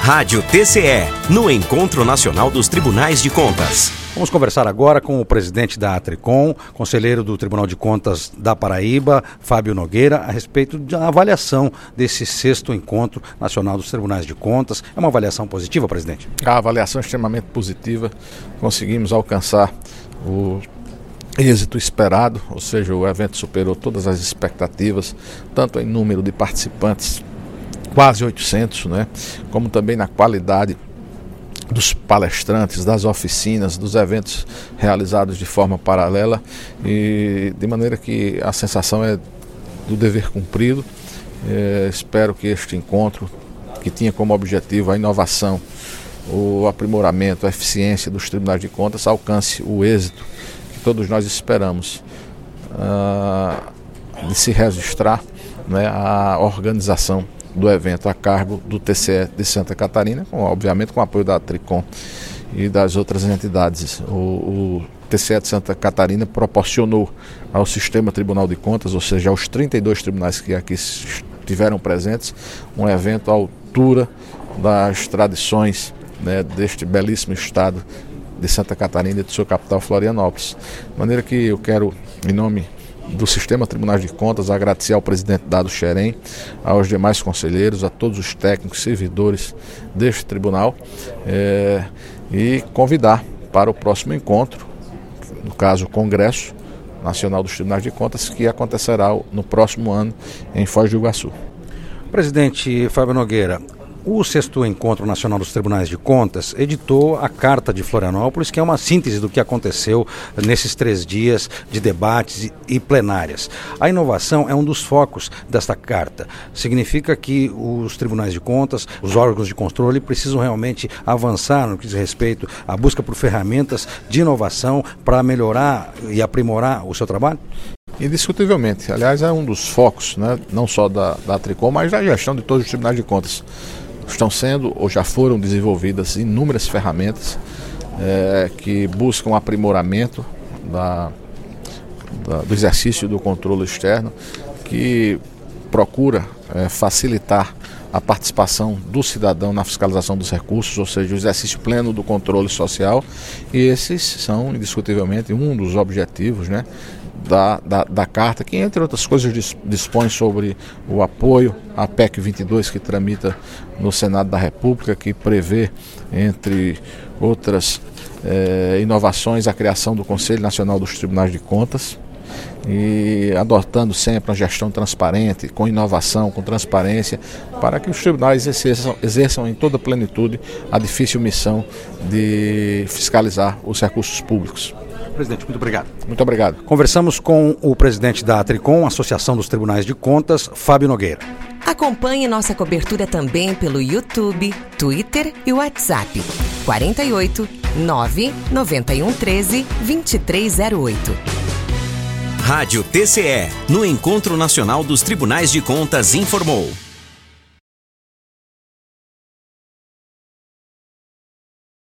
Rádio TCE, no Encontro Nacional dos Tribunais de Contas. Vamos conversar agora com o presidente da Atricom, conselheiro do Tribunal de Contas da Paraíba, Fábio Nogueira, a respeito da avaliação desse 6º Encontro Nacional dos Tribunais de Contas. É uma avaliação positiva, presidente? A avaliação é extremamente positiva. Conseguimos alcançar o êxito esperado, ou seja, o evento superou todas as expectativas, tanto em número de participantes, quase 800, né, como também na qualidade dos palestrantes, das oficinas, dos eventos realizados de forma paralela, e de maneira que a sensação é do dever cumprido. Espero que este encontro, que tinha como objetivo a inovação, o aprimoramento, a eficiência dos tribunais de contas, alcance o êxito que todos nós esperamos, de se registrar, né, a organização do evento a cargo do TCE de Santa Catarina, obviamente com o apoio da Atricom e das outras entidades. O TCE de Santa Catarina proporcionou ao Sistema Tribunal de Contas, ou seja, aos 32 tribunais que aqui estiveram presentes, um evento à altura das tradições, né, deste belíssimo estado de Santa Catarina e de sua capital Florianópolis. De maneira que eu quero, em nome do Sistema Tribunais de Contas, agradecer ao presidente Dado Xerém, aos demais conselheiros, a todos os técnicos, servidores deste tribunal, e convidar para o próximo encontro, no caso o Congresso Nacional dos Tribunais de Contas, que acontecerá no próximo ano em Foz do Iguaçu. Presidente Fábio Nogueira, o 6º Encontro Nacional dos Tribunais de Contas editou a Carta de Florianópolis, que é uma síntese do que aconteceu nesses 3 dias de debates e plenárias. A inovação é um dos focos desta carta. Significa que os tribunais de contas, os órgãos de controle, precisam realmente avançar no que diz respeito à busca por ferramentas de inovação para melhorar e aprimorar o seu trabalho? Indiscutivelmente. Aliás, é um dos focos, né, não só da Atricom, mas da gestão de todos os tribunais de contas. Estão sendo ou já foram desenvolvidas inúmeras ferramentas que buscam aprimoramento do exercício do controle externo, que procura facilitar a participação do cidadão na fiscalização dos recursos, ou seja, o exercício pleno do controle social, e esses são indiscutivelmente um dos objetivos, né, da Carta, que entre outras coisas dispõe sobre o apoio à PEC 22, que tramita no Senado da República, que prevê, entre outras inovações, a criação do Conselho Nacional dos Tribunais de Contas, e adotando sempre uma gestão transparente, com inovação, com transparência, para que os tribunais exerçam em toda a plenitude a difícil missão de fiscalizar os recursos públicos. Presidente, muito obrigado. Muito obrigado. Conversamos com o presidente da Atricom, Associação dos Tribunais de Contas, Fábio Nogueira. Acompanhe nossa cobertura também pelo YouTube, Twitter e WhatsApp. 48 991 13 2308. Rádio TCE, no Encontro Nacional dos Tribunais de Contas, informou.